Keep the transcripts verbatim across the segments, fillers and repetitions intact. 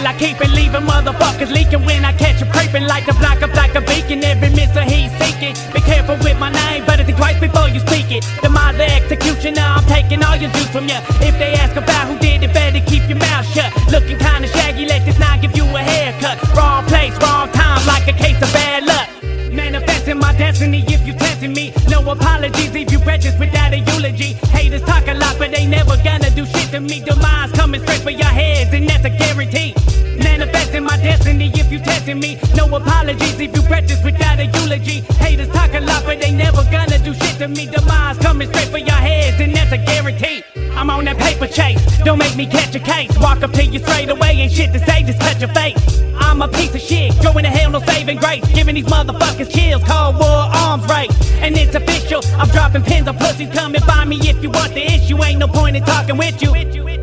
will I keep it? Leaving motherfuckers leaking when I catch 'em creeping like the block up like a beacon. Every missile he's seeking. Be careful with my name, better think twice before you speak it. The mind the executioner, I'm taking all your juice from ya. If they ask about who did it, better keep your mouth shut. Looking kinda shaggy, let this nine give you a haircut. Wrong place, wrong time, like a case of bad luck. Manifesting my destiny if you testing me. No apologies if you prejudice without a eulogy. Haters talk a lot, but they never gonna do shit to me. Demise coming straight for your heads, and that's a guarantee. Manifesting my destiny if you testing me. No apologies if you prejudice without a eulogy. Haters talk a lot, but they never gonna do shit to me. Demise coming straight for your heads, and that's a guarantee. I'm on that paper chase, don't make me catch a case. Walk up to you straight away, ain't shit to say, just touch your face. I'm a piece of shit, going to hell, no saving grace. Giving these motherfuckers chills, Cold War arms race. And it's official, I'm dropping pins on pussies. Come and find me if you want the issue, ain't no point in talking with you.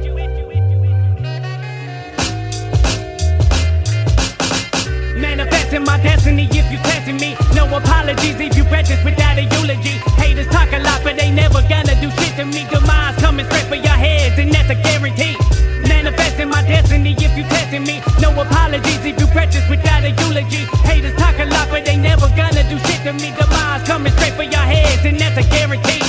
Manifesting my destiny if you testing me. No apologies if you prejudice without a eulogy. Haters talk a lot, but they never gonna do shit to me. Demise coming straight for your heads, and that's a guarantee. Manifesting my destiny if you testing me. No apologies if you prejudice without a eulogy. Haters talk a lot, but they never gonna do shit to me. Demise coming straight for your heads, and that's a guarantee.